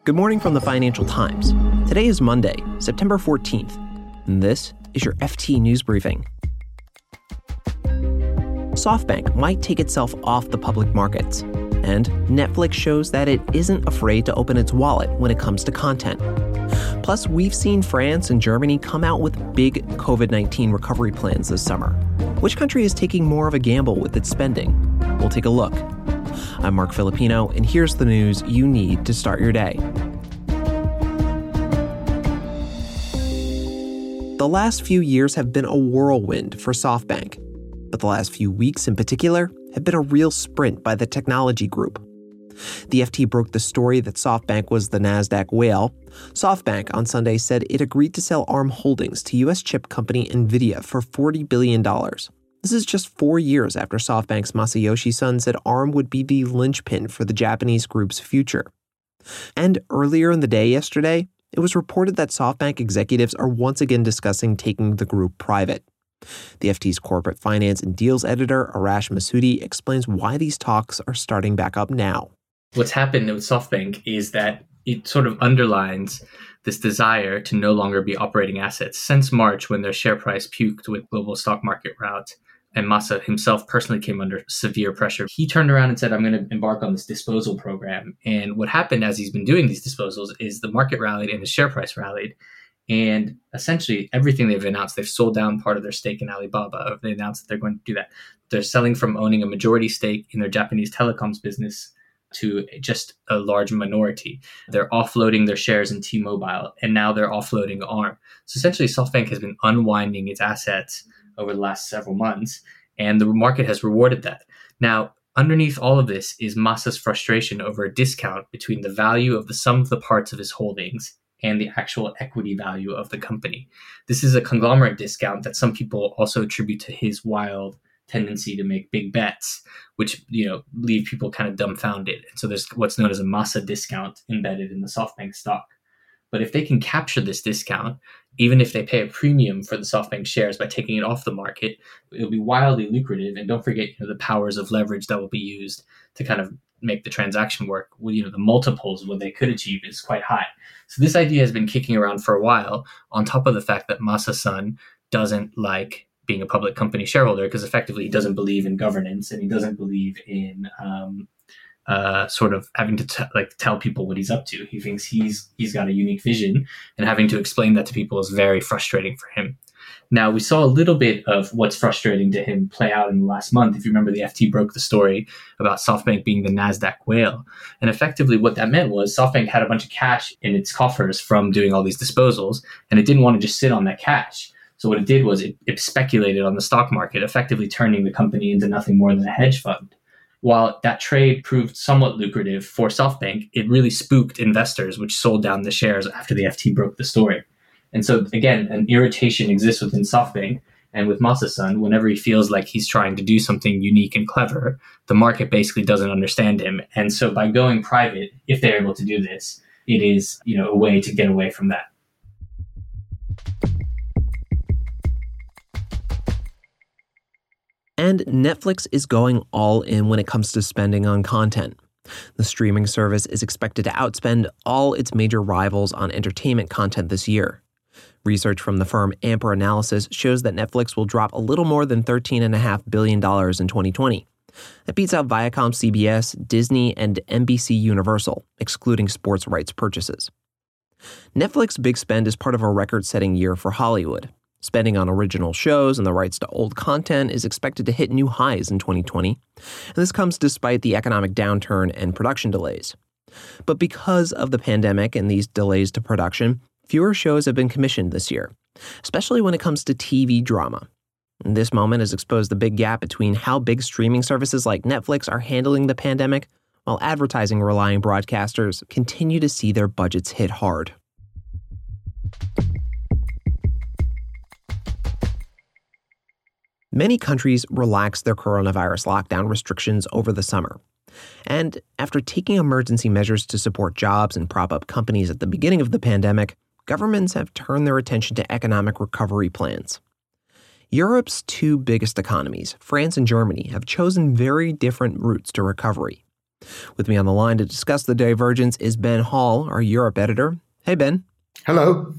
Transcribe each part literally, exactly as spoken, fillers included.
Good morning from the Financial Times. Today is Monday, September fourteenth, and this is your F T News Briefing. SoftBank might take itself off the public markets, and Netflix shows that it isn't afraid to open its wallet when it comes to content. Plus, we've seen France and Germany come out with big covid nineteen recovery plans this summer. Which country is taking more of a gamble with its spending? We'll take a look. I'm Mark Filipino, and here's the news you need to start your day. The last few years have been a whirlwind for SoftBank, but the last few weeks in particular have been a real sprint by the technology group. The F T broke the story that SoftBank was the NASDAQ whale. SoftBank on Sunday said it agreed to sell Arm Holdings to U S chip company NVIDIA for forty billion dollars. This is just four years after SoftBank's Masayoshi Son said Arm would be the linchpin for the Japanese group's future. And earlier in the day yesterday, it was reported that SoftBank executives are once again discussing taking the group private. The F T's corporate finance and deals editor, Arash Massoudi, explains why these talks are starting back up now. What's happened with SoftBank is that it sort of underlines this desire to no longer be operating assets. Since March, when their share price puked with global stock market rout, and Masa himself personally came under severe pressure, he turned around and said, I'm going to embark on this disposal program. And what happened as he's been doing these disposals is the market rallied and the share price rallied. And essentially everything they've announced, they've sold down part of their stake in Alibaba. They announced that they're going to do that. They're selling from owning a majority stake in their Japanese telecoms business to just a large minority. They're offloading their shares in T-Mobile, and now they're offloading Arm. So essentially SoftBank has been unwinding its assets over the last several months, and the market has rewarded that. Now, underneath all of this is Masa's frustration over a discount between the value of the sum of the parts of his holdings and the actual equity value of the company. This is a conglomerate discount that some people also attribute to his wild tendency to make big bets, which, you know, leave people kind of dumbfounded. And so there's what's known as a Masa discount embedded in the SoftBank stock. But if they can capture this discount, even if they pay a premium for the SoftBank shares by taking it off the market, it'll be wildly lucrative. And don't forget, you know, the powers of leverage that will be used to kind of make the transaction work. Well, you know, the multiples of what they could achieve is quite high. So this idea has been kicking around for a while, on top of the fact that Masa-san doesn't like being a public company shareholder, because effectively he doesn't believe in governance and he doesn't believe in um, uh, sort of having to t- like tell people what he's up to. He thinks he's he's got a unique vision, and having to explain that to people is very frustrating for him. Now, we saw a little bit of what's frustrating to him play out in the last month. If you remember, the F T broke the story about SoftBank being the NASDAQ whale. And effectively what that meant was SoftBank had a bunch of cash in its coffers from doing all these disposals, and it didn't want to just sit on that cash. So what it did was it, it speculated on the stock market, effectively turning the company into nothing more than a hedge fund. While that trade proved somewhat lucrative for SoftBank, it really spooked investors, which sold down the shares after the F T broke the story. And so, again, an irritation exists within SoftBank. And with Masa-san, whenever he feels like he's trying to do something unique and clever, the market basically doesn't understand him. And so by going private, if they're able to do this, it is, you know, a way to get away from that. And Netflix is going all in when it comes to spending on content. The streaming service is expected to outspend all its major rivals on entertainment content this year. Research from the firm Ampere Analysis shows that Netflix will drop a little more than thirteen point five billion dollars in twenty twenty. That beats out Viacom C B S, Disney, and N B C Universal, excluding sports rights purchases. Netflix's big spend is part of a record-setting year for Hollywood. Spending on original shows and the rights to old content is expected to hit new highs in twenty twenty, and this comes despite the economic downturn and production delays. But because of the pandemic and these delays to production, fewer shows have been commissioned this year, especially when it comes to T V drama. And this moment has exposed the big gap between how big streaming services like Netflix are handling the pandemic, while advertising-relying broadcasters continue to see their budgets hit hard. Many countries relaxed their coronavirus lockdown restrictions over the summer. And after taking emergency measures to support jobs and prop up companies at the beginning of the pandemic, governments have turned their attention to economic recovery plans. Europe's two biggest economies, France and Germany, have chosen very different routes to recovery. With me on the line to discuss the divergence is Ben Hall, our Europe editor. Hey, Ben. Hello.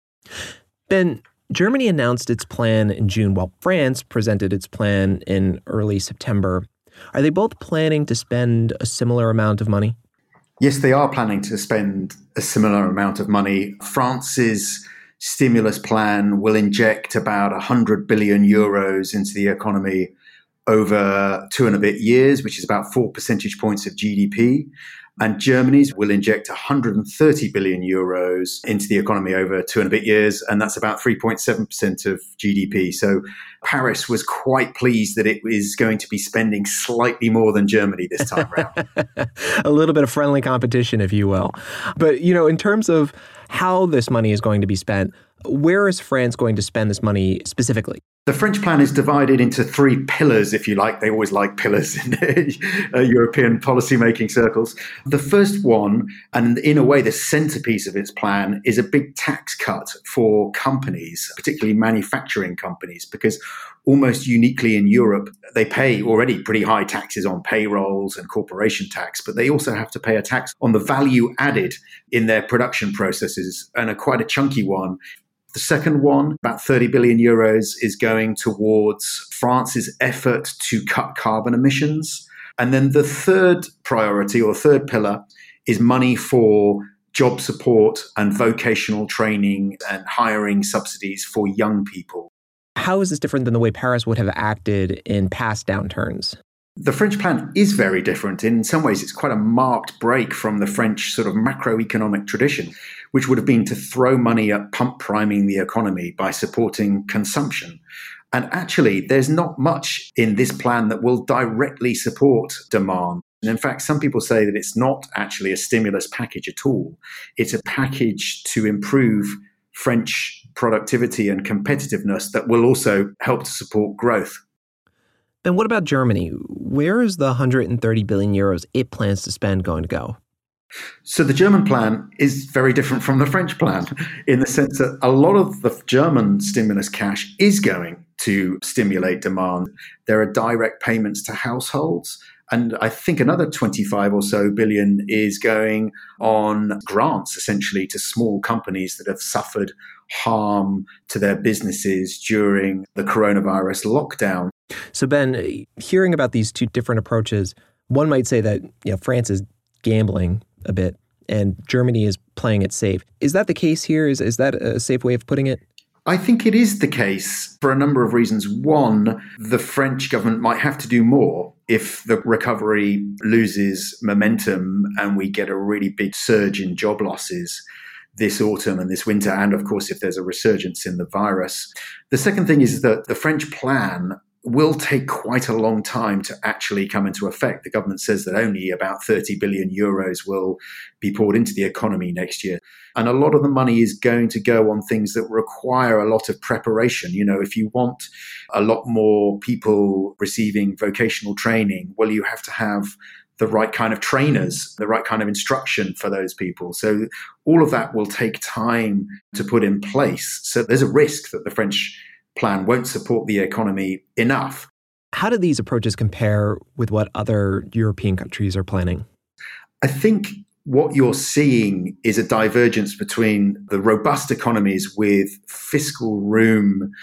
Ben, Germany announced its plan in June, while France presented its plan in early September. Are they both planning to spend a similar amount of money? Yes, they are planning to spend a similar amount of money. France's stimulus plan will inject about one hundred billion euros into the economy over two and a bit years, which is about four percentage points of G D P. And Germany's will inject one hundred thirty billion euros into the economy over two and a bit years, and that's about three point seven percent of G D P. So Paris was quite pleased that it is going to be spending slightly more than Germany this time around. A little bit of friendly competition, if you will. But, you know, in terms of how this money is going to be spent, where is France going to spend this money specifically? The French plan is divided into three pillars, if you like. They always like pillars in uh, European policymaking circles. The first one, and in a way the centerpiece of its plan, is a big tax cut for companies, particularly manufacturing companies, because almost uniquely in Europe, they pay already pretty high taxes on payrolls and corporation tax, but they also have to pay a tax on the value added in their production processes, and a quite a chunky one. The second one, about thirty billion euros, is going towards France's effort to cut carbon emissions. And then the third priority or third pillar is money for job support and vocational training and hiring subsidies for young people. How is this different than the way Paris would have acted in past downturns? The French plan is very different. In some ways, it's quite a marked break from the French sort of macroeconomic tradition, which would have been to throw money at pump priming the economy by supporting consumption. And actually, there's not much in this plan that will directly support demand. And in fact, some people say that it's not actually a stimulus package at all. It's a package to improve French productivity and competitiveness that will also help to support growth. Then what about Germany? Where is the one hundred thirty billion euros it plans to spend going to go? So the German plan is very different from the French plan in the sense that a lot of the German stimulus cash is going to stimulate demand. There are direct payments to households. And I think another twenty-five or so billion is going on grants, essentially, to small companies that have suffered harm to their businesses during the coronavirus lockdown. So, Ben, hearing about these two different approaches, one might say that, you know, France is gambling a bit and Germany is playing it safe. Is that the case here? Is, is that a safe way of putting it? I think it is the case for a number of reasons. One, the French government might have to do more if the recovery loses momentum and we get a really big surge in job losses this autumn and this winter, and of course if there's a resurgence in the virus. The second thing is that the French plan will take quite a long time to actually come into effect. The government says that only about thirty billion euros will be poured into the economy next year. And a lot of the money is going to go on things that require a lot of preparation. You know, if you want a lot more people receiving vocational training, well, you have to have the right kind of trainers, the right kind of instruction for those people. So all of that will take time to put in place. So there's a risk that the French plan won't support the economy enough. How do these approaches compare with what other European countries are planning? I think what you're seeing is a divergence between the robust economies with fiscal room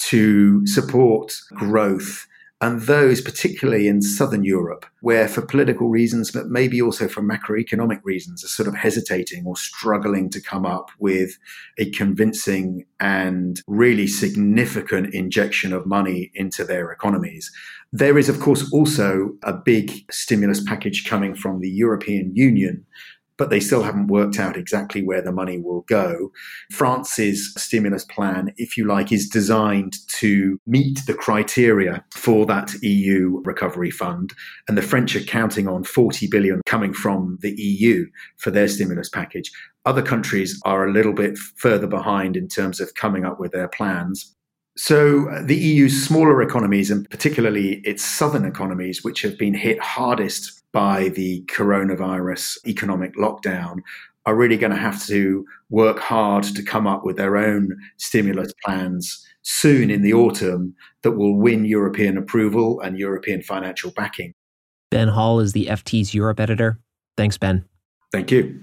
to support growth and those particularly in Southern Europe, where for political reasons, but maybe also for macroeconomic reasons, are sort of hesitating or struggling to come up with a convincing and really significant injection of money into their economies. There is, of course, also a big stimulus package coming from the European Union, but they still haven't worked out exactly where the money will go. France's stimulus plan, if you like, is designed to meet the criteria for that E U recovery fund. And the French are counting on forty billion coming from the E U for their stimulus package. Other countries are a little bit further behind in terms of coming up with their plans. So the E U's smaller economies, and particularly its southern economies, which have been hit hardest by the coronavirus economic lockdown, are really going to have to work hard to come up with their own stimulus plans soon in the autumn that will win European approval and European financial backing. Ben Hall is the F T's Europe editor. Thanks, Ben. Thank you.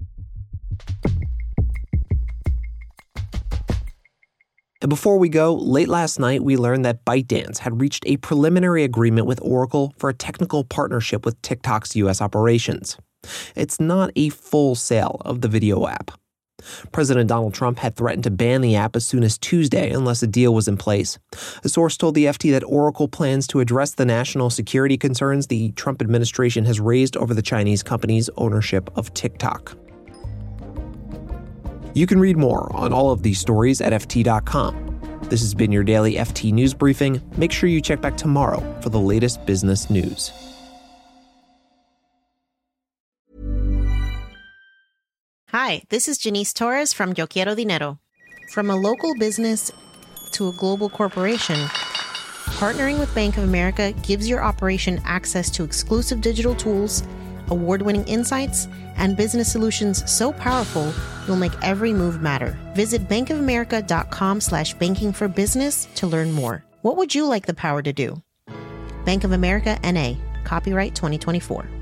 And before we go, late last night we learned that ByteDance had reached a preliminary agreement with Oracle for a technical partnership with TikTok's U S operations. It's not a full sale of the video app. President Donald Trump had threatened to ban the app as soon as Tuesday unless a deal was in place. A source told the F T that Oracle plans to address the national security concerns the Trump administration has raised over the Chinese company's ownership of TikTok. You can read more on all of these stories at F T dot com. This has been your daily F T News Briefing. Make sure you check back tomorrow for the latest business news. Hi, this is Janice Torres from Yo Quiero Dinero. From a local business to a global corporation, partnering with Bank of America gives your operation access to exclusive digital tools, award-winning insights, and business solutions so powerful you'll make every move matter. Visit bankofamerica.com slash banking for business to learn more. What would you like the power to do? Bank of America, N A. Copyright twenty twenty-four.